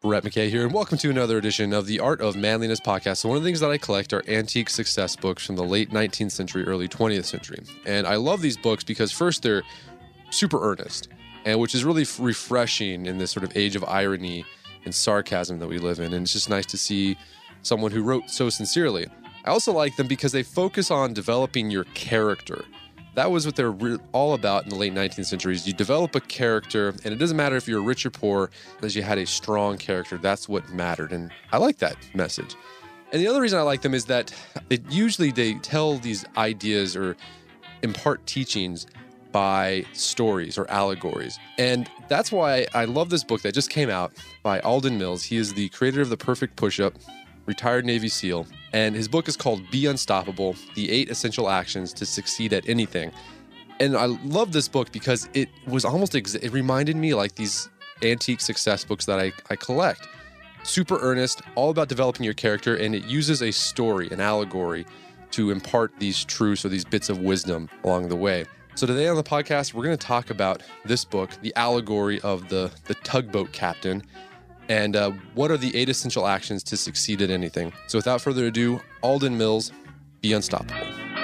Brett McKay here, and welcome to another edition of the Art of Manliness podcast. So one of the things that I collect are antique success books from the late 19th century, early 20th century. And I love these books because first, they're super earnest, and which is really refreshing in this sort of age of irony and sarcasm that we live in. And it's just nice to see someone who wrote so sincerely. I also like them because they focus on developing your character. That was what they're all about in the late 19th century. You develop a character, and it doesn't matter if you're rich or poor, as you had a strong character. That's what mattered, and I like that message. And the other reason I like them is that they tell these ideas or impart teachings by stories or allegories. And that's why I love this book that just came out by Alden Mills. He is the creator of The Perfect Push-Up, retired Navy SEAL. And his book is called Be Unstoppable, The 8 Essential Actions to Succeed at Anything. And I love this book because it was almost, it reminded me like these antique success books that I collect. Super earnest, all about developing your character, and it uses a story, an allegory, to impart these truths or these bits of wisdom along the way. So today on the podcast, we're going to talk about this book, the allegory of the tugboat captain, and what are the 8 essential actions to succeed at anything. So without further ado, Alden Mills, Be Unstoppable.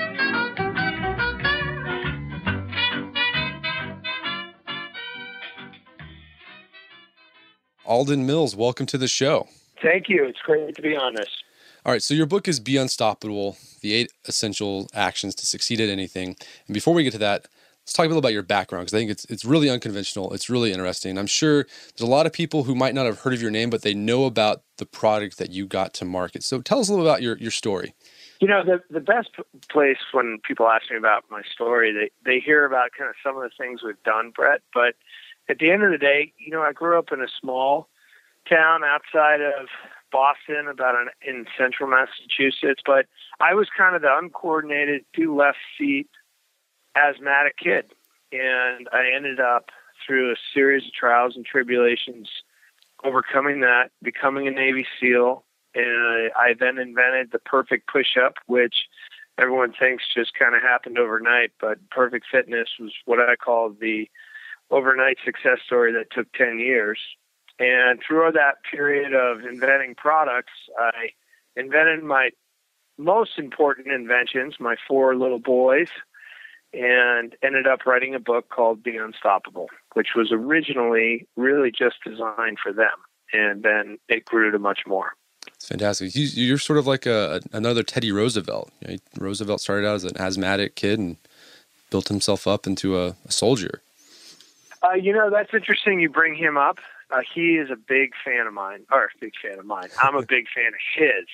Alden Mills, welcome to the show. Thank you. It's great to be on this. All right, so your book is Be Unstoppable, the 8 essential actions to succeed at anything. And before we get to that, let's talk a little about your background, because I think it's really unconventional. It's really interesting. I'm sure there's a lot of people who might not have heard of your name, but they know about the product that you got to market. So tell us a little about your story. You know, the best place when people ask me about my story, they hear about kind of some of the things we've done, Brett. But at the end of the day, you know, I grew up in a small town outside of Boston, in central Massachusetts. But I was kind of the uncoordinated, 2 left feet asthmatic kid, and I ended up through a series of trials and tribulations overcoming that, becoming a Navy SEAL, and I then invented the Perfect Push-Up, which everyone thinks just kind of happened overnight, but Perfect Fitness was what I call the overnight success story that took 10 years. And through that period of inventing products, I invented my most important inventions, my 4 little boys, and ended up writing a book called Be Unstoppable, which was originally really just designed for them. And then it grew to much more. It's fantastic. You're sort of like another Teddy Roosevelt. You know, Roosevelt started out as an asthmatic kid and built himself up into a soldier. You know, that's interesting you bring him up. He is a big fan of mine. I'm a big fan of his.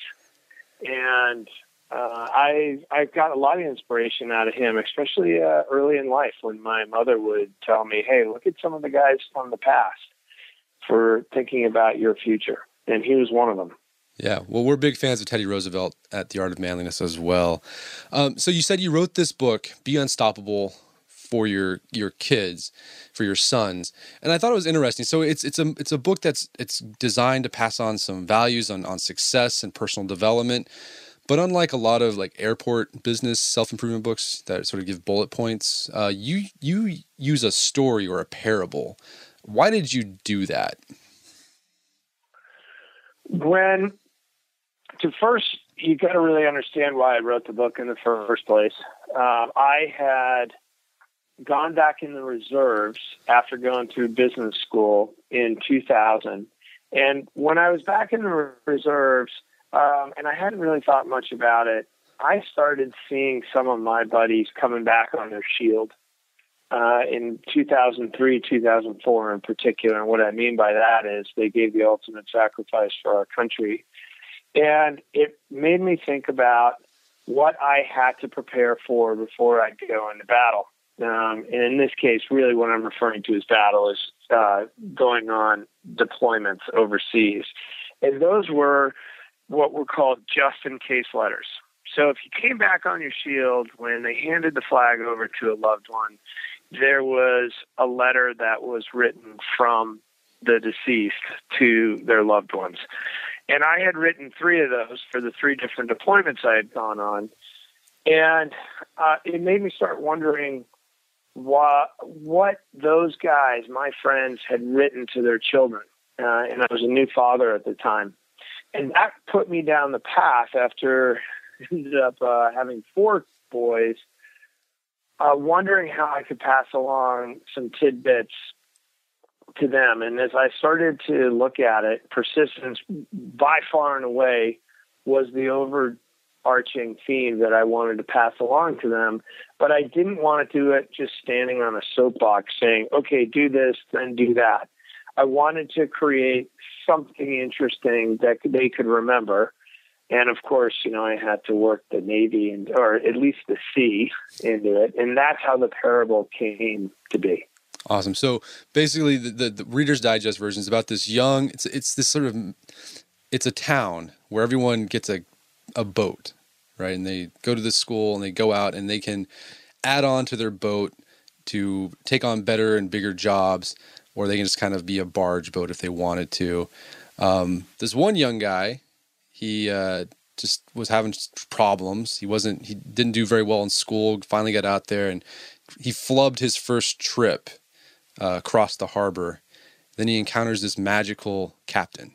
And I got a lot of inspiration out of him, especially early in life when my mother would tell me, hey, look at some of the guys from the past for thinking about your future. And he was one of them. Yeah, well, we're big fans of Teddy Roosevelt at The Art of Manliness as well. So you said you wrote this book, Be Unstoppable, for your kids, for your sons, and I thought it was interesting. So it's a book it's designed to pass on some values on success and personal development. But unlike a lot of like airport business self-improvement books that sort of give bullet points, you use a story or a parable. Why did you do that? First, you got to really understand why I wrote the book in the first place. I had gone back in the reserves after going through business school in 2000. And when I was back in the reserves, and I hadn't really thought much about it, I started seeing some of my buddies coming back on their shield in 2003, 2004 in particular. And what I mean by that is they gave the ultimate sacrifice for our country. And it made me think about what I had to prepare for before I'd go into battle. And in this case, really what I'm referring to as battle is going on deployments overseas. And those were what were called just-in-case letters. So if you came back on your shield, when they handed the flag over to a loved one, there was a letter that was written from the deceased to their loved ones. And I had written 3 of those for the 3 different deployments I had gone on. And it made me start wondering what those guys, my friends, had written to their children. and I was a new father at the time. And that put me down the path after ended up having 4 boys, wondering how I could pass along some tidbits to them. And as I started to look at it, persistence by far and away was the overarching theme that I wanted to pass along to them. But I didn't want to do it just standing on a soapbox saying, okay, do this, then do that. I wanted to create something interesting that they could remember. And of course, I had to work the Navy or at least the sea into it. And that's how the parable came to be. Awesome. So basically the Reader's Digest version is about this young, it's this sort of, it's a town where everyone gets a boat, right? And they go to this school and they go out and they can add on to their boat to take on better and bigger jobs, or they can just kind of be a barge boat if they wanted to. This one young guy, he just was having problems. He didn't do very well in school, finally got out there, and he flubbed his first trip across the harbor. Then he encounters this magical captain.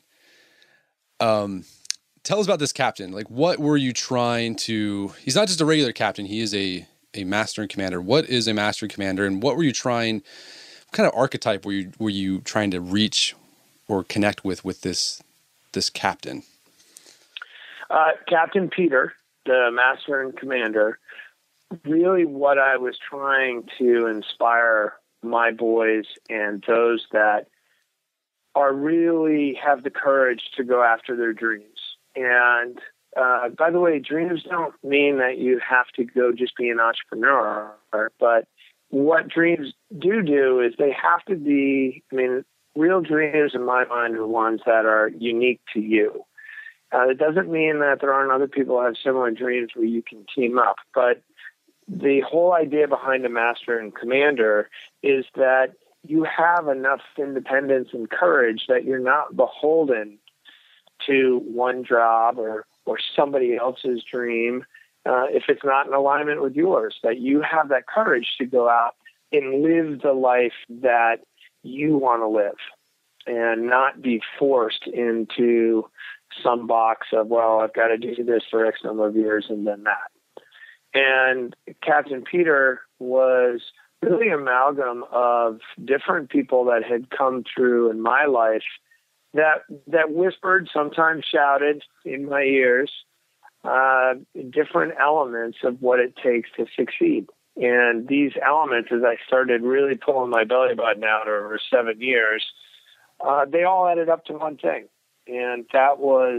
Tell us about this captain. Like, what were you trying to... He's not just a regular captain. He is a master and commander. What is a master and commander, and what were you trying... What kind of archetype were you trying to reach or connect with this captain? Captain Peter, the master and commander, really what I was trying to inspire my boys and those that are really have the courage to go after their dreams. And by the way, dreams don't mean that you have to go just be an entrepreneur, but what dreams do is they have to be, real dreams in my mind are ones that are unique to you. It doesn't mean that there aren't other people who have similar dreams where you can team up, but the whole idea behind a master and commander is that you have enough independence and courage that you're not beholden to one job or somebody else's dream if it's not in alignment with yours, that you have that courage to go out and live the life that you want to live and not be forced into some box of, well, I've got to do this for X number of years and then that. And Captain Peter was really an amalgam of different people that had come through in my life that whispered, sometimes shouted in my ears, different elements of what it takes to succeed. And these elements, as I started really pulling my belly button out over 7 years, they all added up to one thing. And that was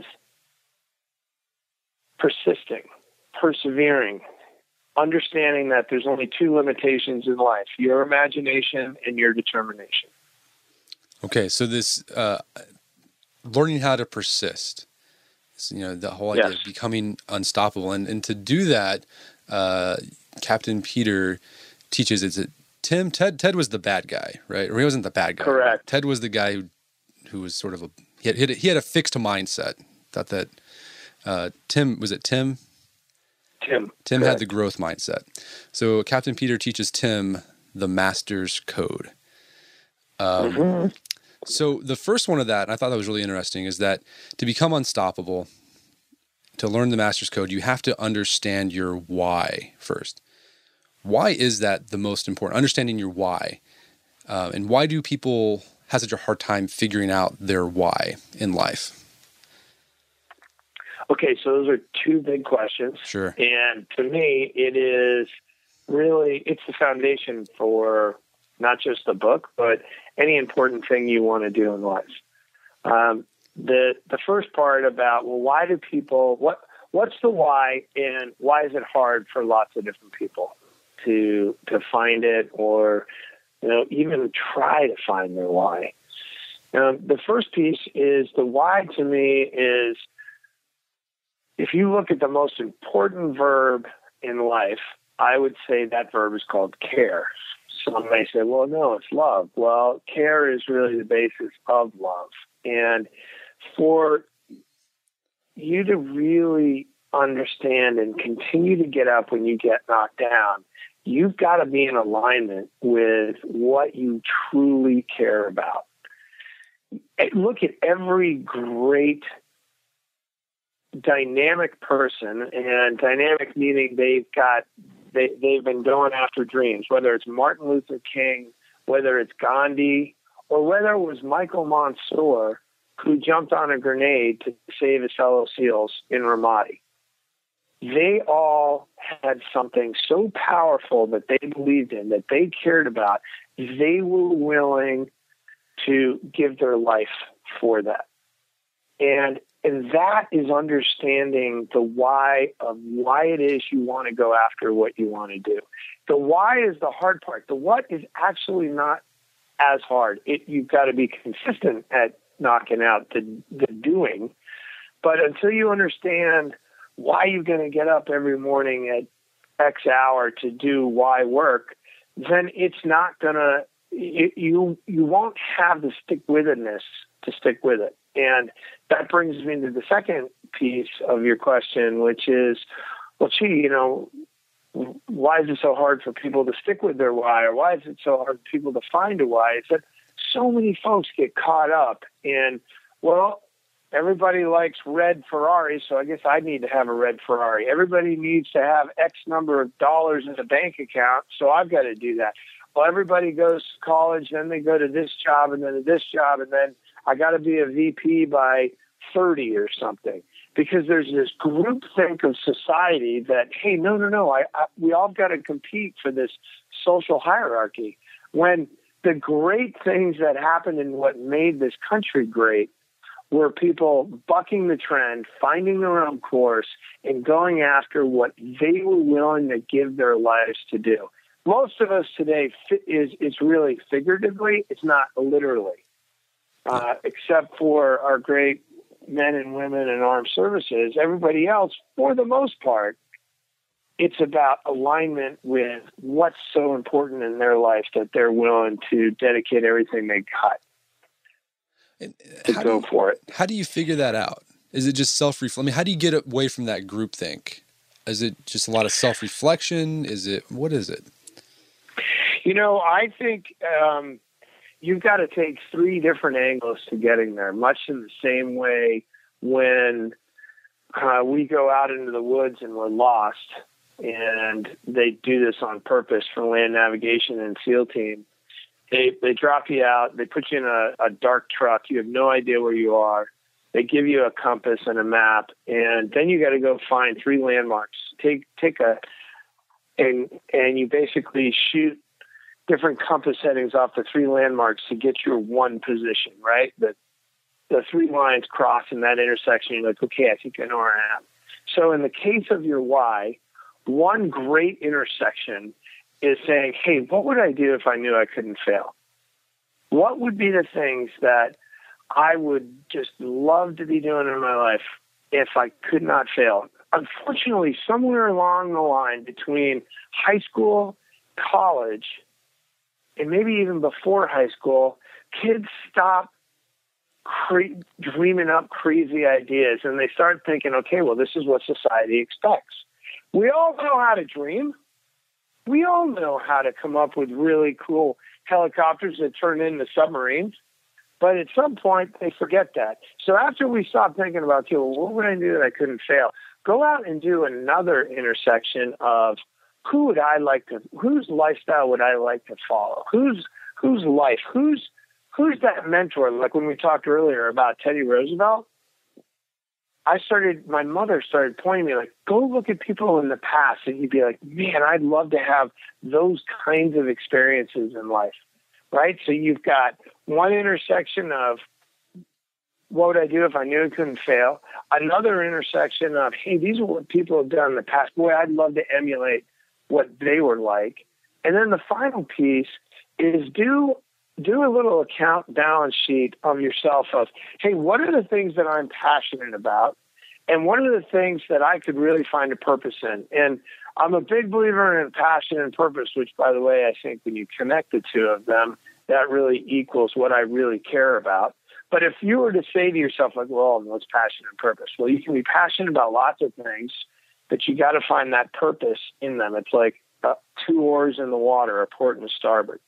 persisting, persevering, understanding that there's only 2 limitations in life, your imagination and your determination. Okay, so this learning how to persist, the whole idea of becoming unstoppable. And to do that, Captain Peter teaches, is it Tim? Ted was the bad guy, right? Or he wasn't the bad guy. Correct. Right? Ted was the guy who was sort of he had a fixed mindset. Thought that Tim, was it Tim? Tim had the growth mindset. So Captain Peter teaches Tim the master's code. So the first one of that, and I thought that was really interesting, is that to become unstoppable, to learn the master's code, you have to understand your why first. Why is that the most important? Understanding your why. And why do people have such a hard time figuring out their why in life? Okay, so those are 2 big questions. Sure. And to me, it is really, it's the foundation for not just the book, but any important thing you want to do in life. The first part about, well, why do people, what's the why, and why is it hard for lots of different people to find it or, even try to find their why? The first piece is the why to me is, if you look at the most important verb in life, I would say that verb is called care. Some may say, well, no, it's love. Well, care is really the basis of love. And for you to really understand and continue to get up when you get knocked down, you've got to be in alignment with what you truly care about. look at every great dynamic person, and dynamic meaning they've been going after dreams, whether it's Martin Luther King, whether it's Gandhi, or whether it was Michael Mansour, who jumped on a grenade to save his fellow SEALs in Ramadi. They all had something so powerful that they believed in, that they cared about. They were willing to give their life for that. And that is understanding the why of why it is you want to go after what you want to do. The why is the hard part. The what is actually not as hard. You've got to be consistent at knocking out the doing. But until you understand why you're going to get up every morning at X hour to do Y work, then it's not going to, you won't have the stick-with-itness to stick with it. And that brings me to the second piece of your question, which is, well, gee, why is it so hard for people to stick with their why, or why is it so hard for people to find a why? It's that so many folks get caught up in, well, everybody likes red Ferrari, so I guess I need to have a red Ferrari. Everybody needs to have X number of dollars in a bank account, so I've got to do that. Well, everybody goes to college, then they go to this job, and then to this job, and then I got to be a VP by 30 or something. Because there's this groupthink of society that, hey, no, we all got to compete for this social hierarchy. When the great things that happened and what made this country great were people bucking the trend, finding their own course, and going after what they were willing to give their lives to do. Most of us today is really figuratively, it's not literally, except for our great men and women in armed services. Everybody else, for the most part, it's about alignment with what's so important in their life that they're willing to dedicate everything they got to go for it. How do you figure that out? Is it just self-reflection? I mean, how do you get away from that groupthink? Is it just a lot of self-reflection? What is it? I think you've got to take three different angles to getting there, much in the same way when we go out into the woods and we're lost, and they do this on purpose for land navigation and SEAL team. They drop you out, they put you in a dark truck, you have no idea where you are. They give you a compass and a map, and then you got to go find three landmarks. And you basically shoot different compass headings off the three landmarks to get your one position, right? The three lines cross in that intersection. You're like, okay, I think I know where I am. So in the case of your why, one great intersection is saying, hey, what would I do if I knew I couldn't fail? What would be the things that I would just love to be doing in my life if I could not fail? Unfortunately, somewhere along the line between high school, college, and maybe even before high school, kids stop dreaming up crazy ideas and they start thinking, okay, well, this is what society expects. We all know how to dream. We all know how to come up with really cool helicopters that turn into submarines. But at some point, they forget that. So after we stop thinking about, okay, well, what would I do that I couldn't fail? Go out and do another intersection of whose lifestyle would I like to follow? Whose life? Who's that mentor? Like when we talked earlier about Teddy Roosevelt, my mother started pointing me like, go look at people in the past, and you'd be like, man, I'd love to have those kinds of experiences in life, right? So you've got one intersection of what would I do if I knew I couldn't fail? Another intersection of, hey, these are what people have done in the past. Boy, I'd love to emulate what they were like. And then the final piece is do a little account balance sheet of yourself of, hey, what are the things that I'm passionate about? And what are the things that I could really find a purpose in? And I'm a big believer in passion and purpose, which, by the way, I think when you connect the two of them, that really equals what I really care about. But if you were to say to yourself, like, well, what's passion and purpose? Well, you can be passionate about lots of things, but you got to find that purpose in them. It's like two oars in the water, a port and a starboard.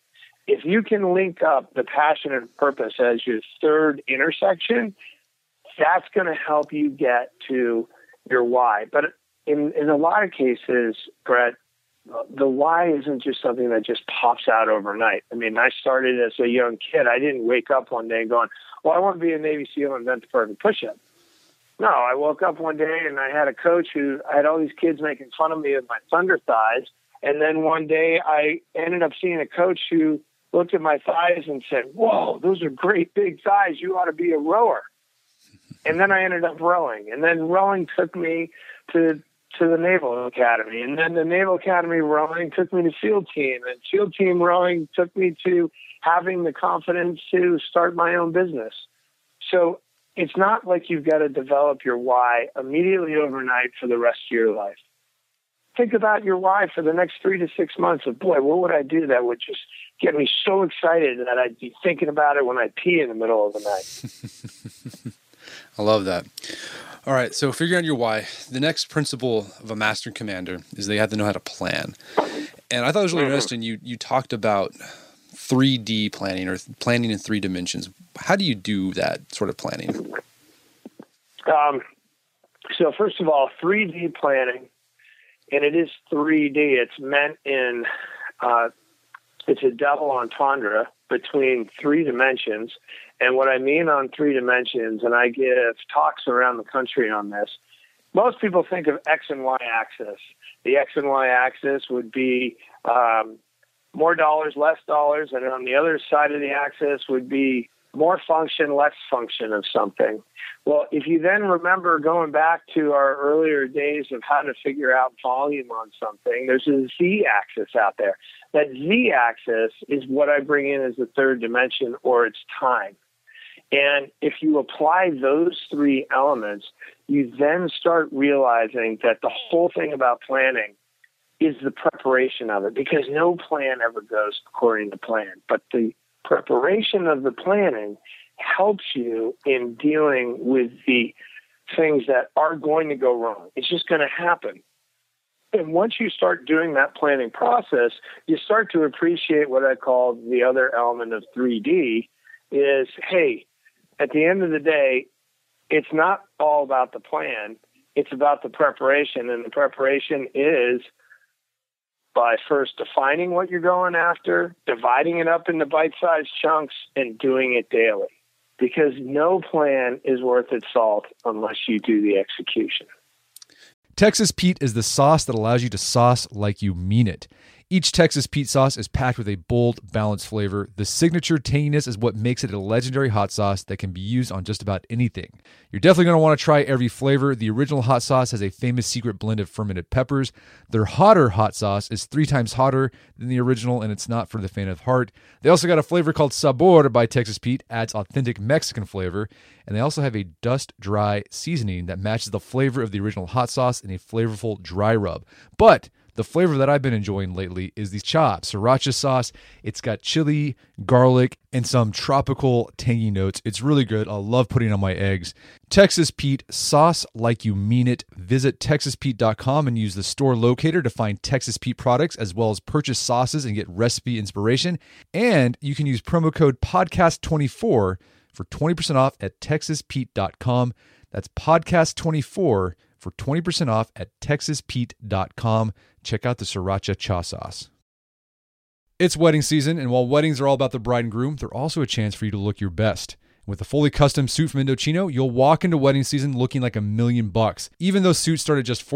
if you can link up the passion and purpose as your third intersection, that's going to help you get to your why. But in a lot of cases, Brett, the why isn't just something that just pops out overnight. I mean, I started as a young kid. I didn't wake up one day going, well, I want to be a Navy SEAL and invent the perfect push-up. No, I woke up one day and I had a coach who I had all these kids making fun of me with my thunder thighs. And then one day I ended up seeing a coach who looked at my thighs and said, whoa, those are great big thighs. You ought to be a rower. And then I ended up rowing. And then rowing took me to the Naval Academy. And then the Naval Academy rowing took me to SEAL Team. And SEAL Team rowing took me to having the confidence to start my own business. So it's not like you've got to develop your why immediately overnight for the rest of your life. Think about your why for the next 3 to 6 months of, boy, what would I do that would just get me so excited that I'd be thinking about it when I pee in the middle of the night. I love that. All right, so figuring out your why, the next principle of a master commander is they have to know how to plan. And I thought it was really interesting. You talked about 3D planning or planning in 3 dimensions. How do you do that sort of planning? So first of all, 3D planning, and it is 3D. It's meant in, it's a double entendre between 3 dimensions. And what I mean on 3 dimensions, and I give talks around the country on this, most people think of X and Y axis. The X and Y axis would be more dollars, less dollars, and on the other side of the axis would be more function, less function of something. Well, if you then remember going back to our earlier days of how to figure out volume on something, there's a Z-axis out there. That Z-axis is what I bring in as the third dimension, or it's time. And if you apply those 3 elements, you then start realizing that the whole thing about planning is the preparation of it, because no plan ever goes according to plan. But the preparation of the planning helps you in dealing with the things that are going to go wrong. It's just going to happen. And once you start doing that planning process, you start to appreciate what I call the other element of 3D is, hey, at the end of the day, it's not all about the plan. It's about the preparation. And the preparation is by first defining what you're going after, dividing it up into bite-sized chunks, and doing it daily. Because no plan is worth its salt unless you do the execution. Texas Pete is the sauce that allows you to sauce like you mean it. Each Texas Pete sauce is packed with a bold, balanced flavor. The signature tanginess is what makes it a legendary hot sauce that can be used on just about anything. You're definitely going to want to try every flavor. The original hot sauce has a famous secret blend of fermented peppers. Their hotter hot sauce is 3 times hotter than the original, and it's not for the faint of heart. They also got a flavor called Sabor by Texas Pete, adds authentic Mexican flavor. And they also have a dust-dry seasoning that matches the flavor of the original hot sauce in a flavorful dry rub. But the flavor that I've been enjoying lately is the chopped sriracha sauce. It's got chili, garlic, and some tropical tangy notes. It's really good. I love putting it on my eggs. Texas Pete, sauce like you mean it. Visit TexasPete.com and use the store locator to find Texas Pete products, as well as purchase sauces and get recipe inspiration. And you can use promo code podcast24 for 20% off at TexasPete.com. That's podcast24 for 20% off at TexasPete.com. Check out the Sriracha Cha Sauce. It's wedding season, and while weddings are all about the bride and groom, they're also a chance for you to look your best. With a fully custom suit from Indochino, you'll walk into wedding season looking like $1,000,000, even though suits start at just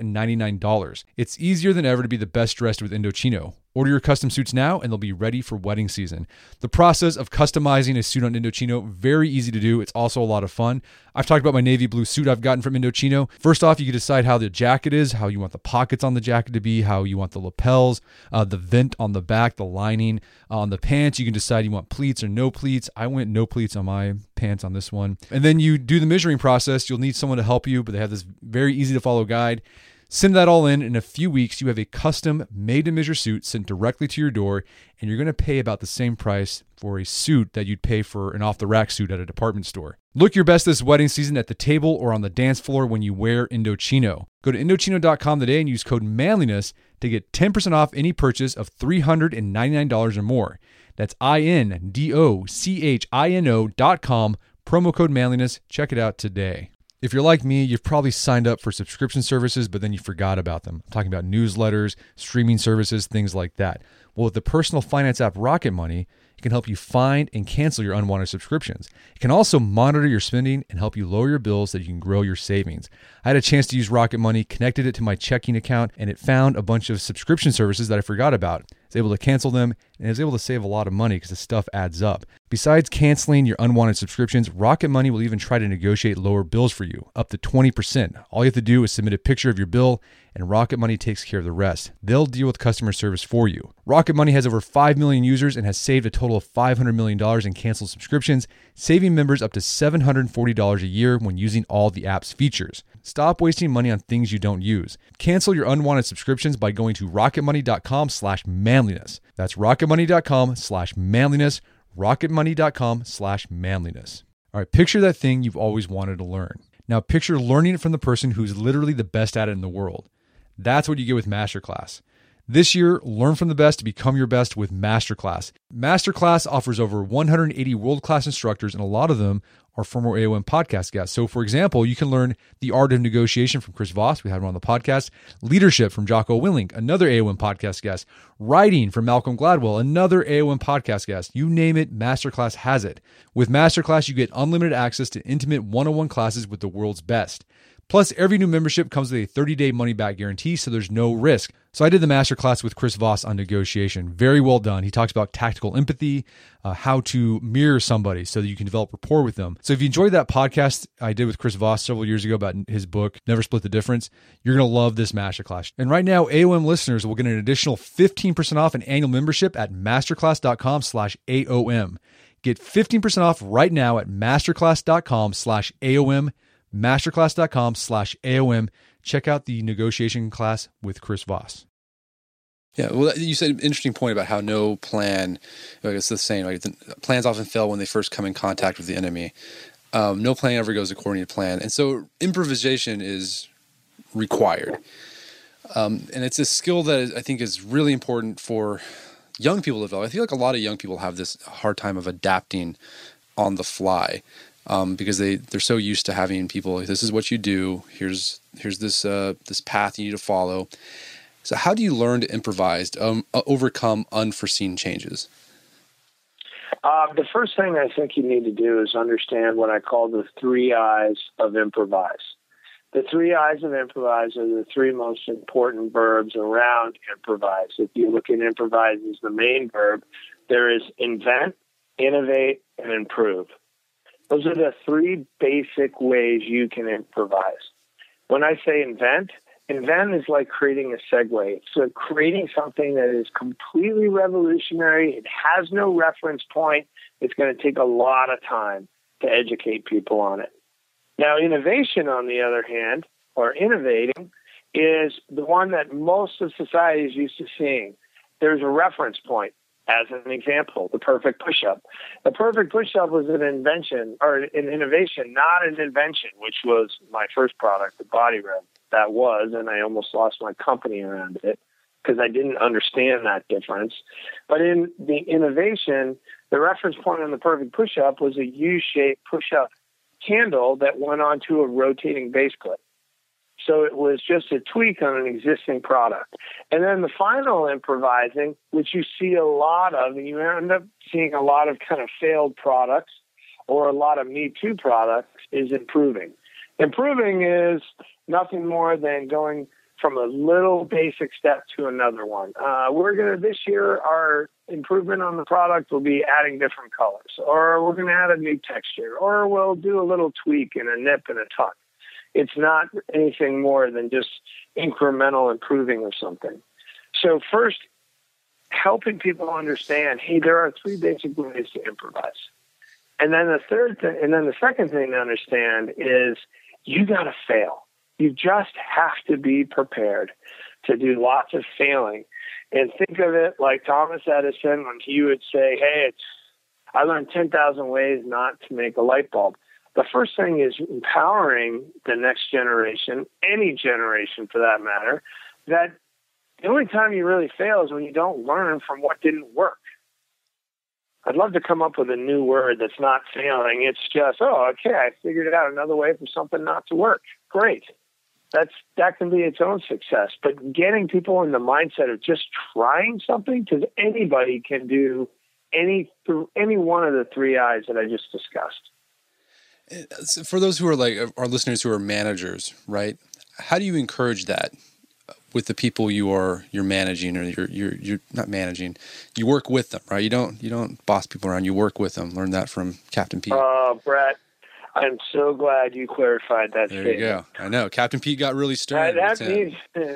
$499. It's easier than ever to be the best dressed with Indochino. Order your custom suits now, and they'll be ready for wedding season. The process of customizing a suit on Indochino, very easy to do. It's also a lot of fun. I've talked about my navy blue suit I've gotten from Indochino. First off, you can decide how the jacket is, how you want the pockets on the jacket to be, how you want the lapels, the vent on the back, the lining. On the pants, you can decide you want pleats or no pleats. I went no pleats on my pants on this one. And then you do the measuring process. You'll need someone to help you, but they have this very easy to follow guide. Send that all in a few weeks, you have a custom made-to-measure suit sent directly to your door, and you're going to pay about the same price for a suit that you'd pay for an off-the-rack suit at a department store. Look your best this wedding season at the table or on the dance floor when you wear Indochino. Go to Indochino.com today and use code MANLINESS to get 10% off any purchase of $399 or more. That's INDOCHINO.com, promo code manliness. Check it out today. If you're like me, you've probably signed up for subscription services, but then you forgot about them. I'm talking about newsletters, streaming services, things like that. Well, with the personal finance app Rocket Money, it can help you find and cancel your unwanted subscriptions. It can also monitor your spending and help you lower your bills so that you can grow your savings. I had a chance to use Rocket Money, connected it to my checking account, and it found a bunch of subscription services that I forgot about. I was able to cancel them, and I was able to save a lot of money because the stuff adds up. Besides canceling your unwanted subscriptions, Rocket Money will even try to negotiate lower bills for you, up to 20%. All you have to do is submit a picture of your bill, and Rocket Money takes care of the rest. They'll deal with customer service for you. Rocket Money has over 5 million users and has saved a total of $500 million in canceled subscriptions, saving members up to $740 a year when using all the app's features. Stop wasting money on things you don't use. Cancel your unwanted subscriptions by going to rocketmoney.com/manliness. That's rocketmoney.com/manliness. rocketmoney.com/manliness. All right, picture that thing you've always wanted to learn. Now picture learning it from the person who's literally the best at it in the world. That's what you get with Masterclass. This year, learn from the best to become your best with Masterclass. Masterclass offers over 180 world-class instructors, and a lot of them are former AOM podcast guests. So, for example, you can learn the art of negotiation from Chris Voss. We had him on the podcast. Leadership from Jocko Willink, another AOM podcast guest. Writing from Malcolm Gladwell, another AOM podcast guest. You name it, Masterclass has it. With Masterclass, you get unlimited access to intimate one-on-one classes with the world's best. Plus, every new membership comes with a 30-day money-back guarantee, so there's no risk. So I did the masterclass with Chris Voss on negotiation. Very well done. He talks about tactical empathy, how to mirror somebody so that you can develop rapport with them. So if you enjoyed that podcast I did with Chris Voss several years ago about his book, Never Split the Difference, you're going to love this masterclass. And right now, AOM listeners will get an additional 15% off an annual membership at masterclass.com/AOM. Get 15% off right now at masterclass.com/AOM. masterclass.com/AOM. Check out the negotiation class with Chris Voss. Yeah, well, you said an interesting point about how no plan, like it's the same, right? The plans often fail when they first come in contact with the enemy. No plan ever goes according to plan. And so improvisation is required. And it's a skill that I think is really important for young people to develop. I feel like a lot of young people have this hard time of adapting on the fly. Because they're so used to having people, this is what you do, here's this path you need to follow. So how do you learn to improvise, overcome unforeseen changes? The first thing I think you need to do is understand what I call the 3 I's of improvise. The 3 I's of improvise are the 3 most important verbs around improvise. If you look at improvise as the main verb, there is invent, innovate, and improve. Those are the 3 basic ways you can improvise. When I say invent is like creating a segue. So creating something that is completely revolutionary. It has no reference point. It's going to take a lot of time to educate people on it. Now, innovation, on the other hand, or innovating, is the one that most of society is used to seeing. There's a reference point. As an example, the perfect push-up. The perfect push-up was an invention or an innovation, not an invention, which was my first product, the Body Rub. That was, and I almost lost my company around it because I didn't understand that difference. But in the innovation, the reference point on the perfect push-up was a U-shaped push-up handle that went onto a rotating base plate. So it was just a tweak on an existing product. And then the final improvising, which you see a lot of, and you end up seeing a lot of kind of failed products or a lot of Me Too products, is improving. Improving is nothing more than going from a little basic step to another one. This year, our improvement on the product will be adding different colors, or we're going to add a new texture, or we'll do a little tweak in a nip and a tuck. It's not anything more than just incremental improving or something. So first, helping people understand, hey, there are 3 basic ways to improvise. And then the second thing to understand is you got to fail. You just have to be prepared to do lots of failing. And think of it like Thomas Edison when he would say, hey, I learned 10,000 ways not to make a light bulb. The first thing is empowering the next generation, any generation for that matter, that the only time you really fail is when you don't learn from what didn't work. I'd love to come up with a new word that's not failing. It's just, okay, I figured out another way for something not to work. Great. That can be its own success. But getting people in the mindset of just trying something, because anybody can do any one of the 3 I's that I just discussed. For those who are like our listeners who are managers, right? How do you encourage that with the people you're managing, or you're not managing? You work with them, right? You don't boss people around. You work with them. Learn that from Captain Pete. Oh, Brett, I'm so glad you clarified that There statement. you go. I know Captain Pete got really stern. That means,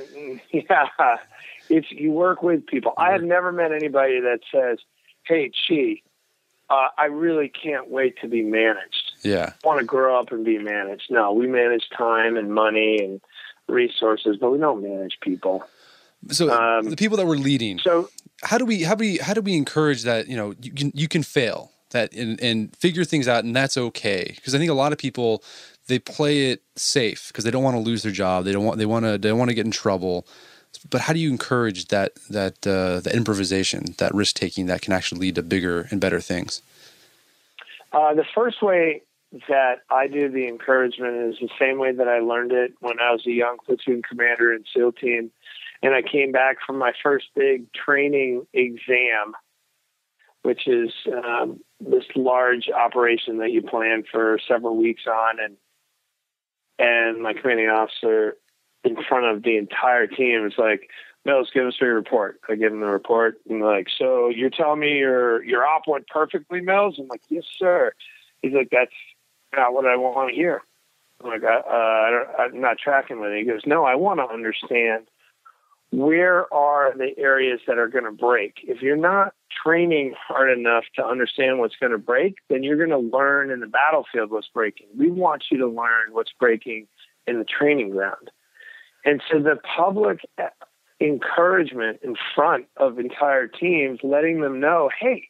it's you work with people. I have never met anybody that says, "Hey, Chi, I really can't wait to be managed. Yeah, I want to grow up and be managed." No, we manage time and money and resources, but we don't manage people. So the people that we're leading. So how do we encourage that? You can fail that and figure things out, and that's okay. Because I think a lot of people, they play it safe because they don't want to lose their job. They want to get in trouble. But how do you encourage that improvisation, that risk taking that can actually lead to bigger and better things? The first way that I do the encouragement is the same way that I learned it when I was a young platoon commander in SEAL team, and I came back from my first big training exam, which is this large operation that you plan for several weeks on, and my commanding officer in front of the entire team was like, "Mills, give us your report." I give him the report, and like, "So you're telling me your op went perfectly, Mills?" I'm like, "Yes, sir." He's like, "That's not what I want to hear." I'm like, I'm not tracking with it. He goes, "No, I want to understand where are the areas that are going to break. If you're not training hard enough to understand what's going to break, then you're going to learn in the battlefield what's breaking. We want you to learn what's breaking in the training ground." And so the public encouragement in front of entire teams, letting them know, hey,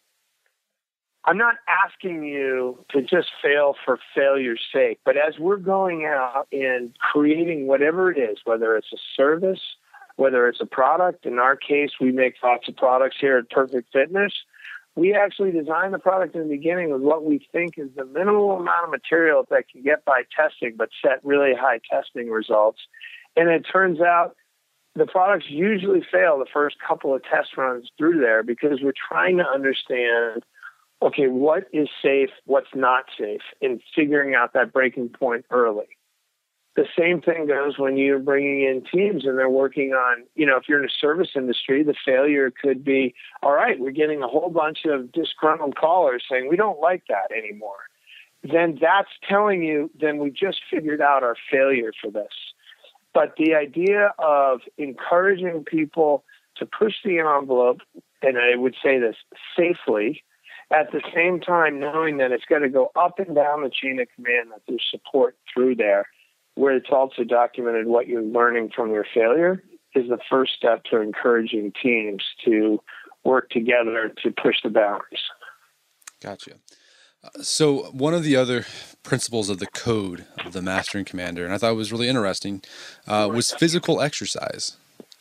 I'm not asking you to just fail for failure's sake, but as we're going out and creating whatever it is, whether it's a service, whether it's a product, in our case, we make lots of products here at Perfect Fitness. We actually design the product in the beginning with what we think is the minimal amount of material that can get by testing, but set really high testing results. And it turns out the products usually fail the first couple of test runs through there because we're trying to understand, okay, what is safe, what's not safe, and figuring out that breaking point early. The same thing goes when you're bringing in teams and they're working on, if you're in a service industry, the failure could be, all right, we're getting a whole bunch of disgruntled callers saying, we don't like that anymore. Then that's telling you, then we just figured out our failure for this. But the idea of encouraging people to push the envelope, and I would say this safely, at the same time knowing that it's got to go up and down the chain of command, that there's support through there, where it's also documented what you're learning from your failure, is the first step to encouraging teams to work together to push the boundaries. Gotcha. So one of the other principles of the code of the Master and Commander, and I thought it was really interesting, was physical exercise.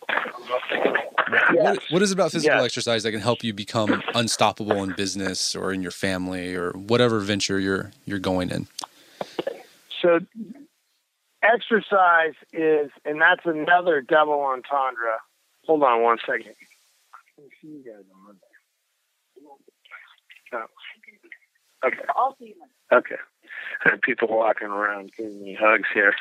Yes. What is it about physical Yes. exercise that can help you become unstoppable in business or in your family or whatever venture you're going in? So exercise is, and that's another double entendre. Hold on one second. I can see you guys on Monday. Oh. Okay. I'll see you. Okay. People walking around giving me hugs here.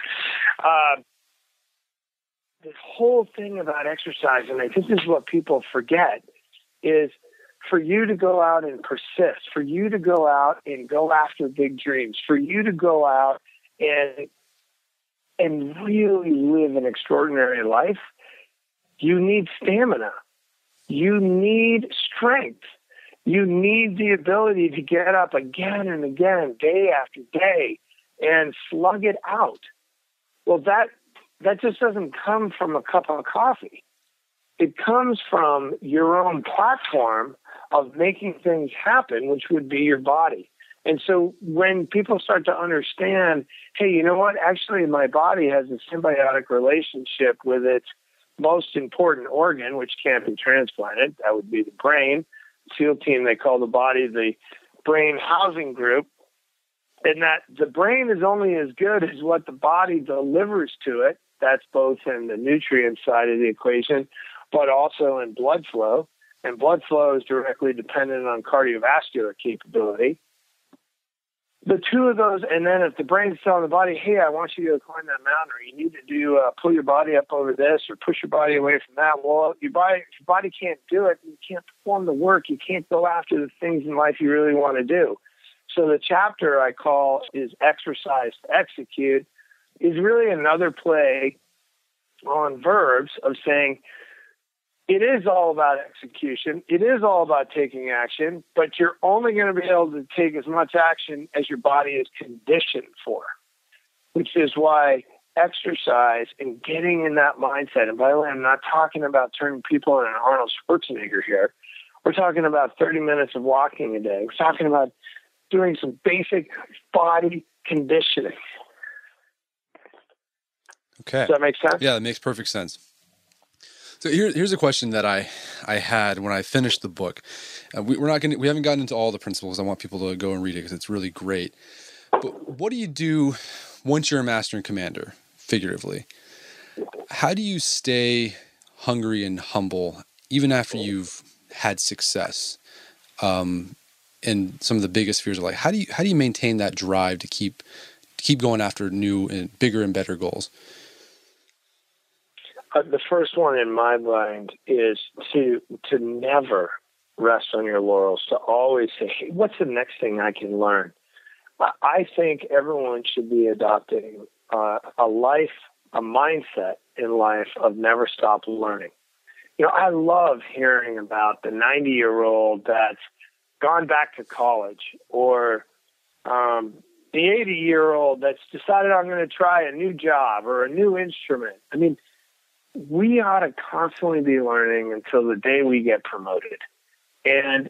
This whole thing about exercise, and I think this is what people forget, is for you to go out and persist, for you to go out and go after big dreams, for you to go out and really live an extraordinary life, you need stamina. You need strength. You need the ability to get up again and again, day after day, and slug it out. Well, that just doesn't come from a cup of coffee. It comes from your own platform of making things happen, which would be your body. And so when people start to understand, hey, you know what? Actually, my body has a symbiotic relationship with its most important organ, which can't be transplanted. That would be the brain. SEAL team, they call the body the brain housing group, and that the brain is only as good as what the body delivers to it. That's both in the nutrient side of the equation, but also in blood flow. And blood flow is directly dependent on cardiovascular capability. The two of those, and then if the brain's telling the body, hey, I want you to climb that mountain, or you need to do pull your body up over this, or push your body away from that, well, if your body can't do it, you can't perform the work, you can't go after the things in life you really want to do. So the chapter I call is Exercise to Execute is really another play on verbs of saying, it is all about execution. It is all about taking action, but you're only going to be able to take as much action as your body is conditioned for, which is why exercise and getting in that mindset. And by the way, I'm not talking about turning people into Arnold Schwarzenegger here. We're talking about 30 minutes of walking a day. We're talking about doing some basic body conditioning. Okay. Does that make sense? Yeah, that makes perfect sense. So here's a question that I had when I finished the book. We haven't gotten into all the principles. I want people to go and read it because it's really great. But what do you do once you're a master and commander, figuratively? How do you stay hungry and humble even after you've had success? And some of the biggest fears of life. How do you maintain that drive to keep going after new and bigger and better goals? The first one in my mind is to never rest on your laurels, to always say, hey, what's the next thing I can learn? I think everyone should be adopting a mindset in life of never stop learning. You know, I love hearing about the 90-year-old that's gone back to college, or the 80-year-old that's decided I'm going to try a new job or a new instrument. I mean, we ought to constantly be learning until the day we get promoted. And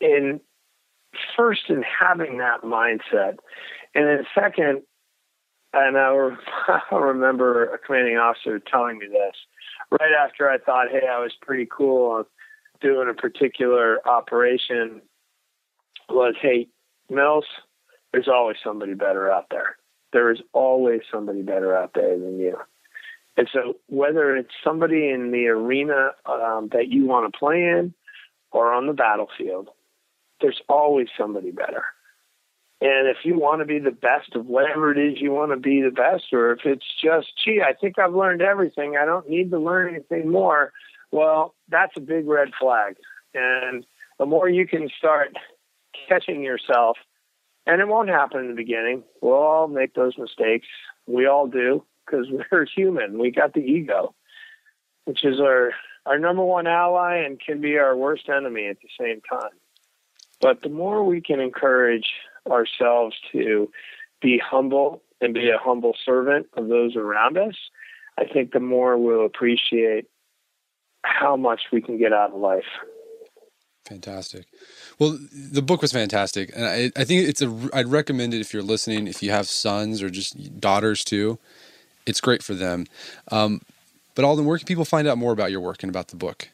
first in having that mindset, and then second, and I remember a commanding officer telling me this right after I thought, hey, I was pretty cool on doing a particular operation, was, hey, Mills, there's always somebody better out there. There is always somebody better out there than you. And so whether it's somebody in the arena that you want to play in or on the battlefield, there's always somebody better. And if you want to be the best of whatever it is you want to be the best, or if it's just, gee, I think I've learned everything, I don't need to learn anything more, well, that's a big red flag. And the more you can start catching yourself, and it won't happen in the beginning. We'll all make those mistakes. We all do. Because we're human. We got the ego, which is our number one ally and can be our worst enemy at the same time. But the more we can encourage ourselves to be humble and be a humble servant of those around us, I think the more we'll appreciate how much we can get out of life. Fantastic. Well, the book was fantastic. And I think I'd recommend it if you're listening, if you have sons or just daughters too. It's great for them. But Alden, where can people find out more about your work and about the book?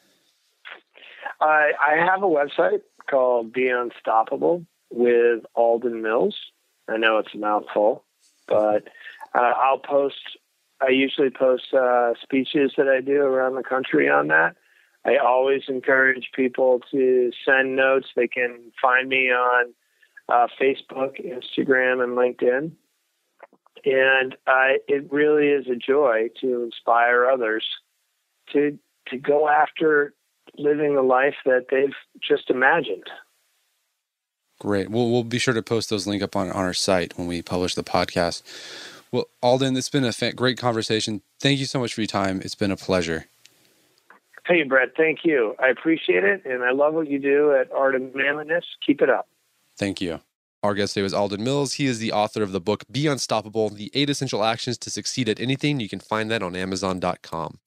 I have a website called Be Unstoppable with Alden Mills. I know it's a mouthful, but I usually post speeches that I do around the country on that. I always encourage people to send notes. They can find me on Facebook, Instagram, and LinkedIn. And it really is a joy to inspire others to go after living the life that they've just imagined. Great. We'll be sure to post those links up on our site when we publish the podcast. Well, Alden, it's been a great conversation. Thank you so much for your time. It's been a pleasure. Hey, Brett, thank you. I appreciate it, and I love what you do at Art of Manliness. Keep it up. Thank you. Our guest today was Alden Mills. He is the author of the book, Be Unstoppable, The 8 Essential Actions to Succeed at Anything. You can find that on Amazon.com.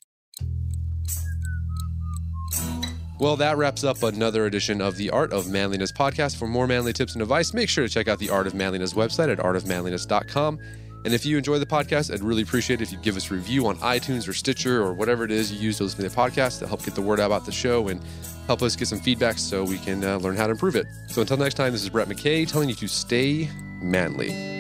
Well, that wraps up another edition of the Art of Manliness podcast. For more manly tips and advice, make sure to check out the Art of Manliness website at artofmanliness.com. And if you enjoy the podcast, I'd really appreciate it if you give us a review on iTunes or Stitcher or whatever it is you use to listen to the podcast to help get the word out about the show and help us get some feedback so we can learn how to improve it. So until next time, this is Brett McKay telling you to stay manly.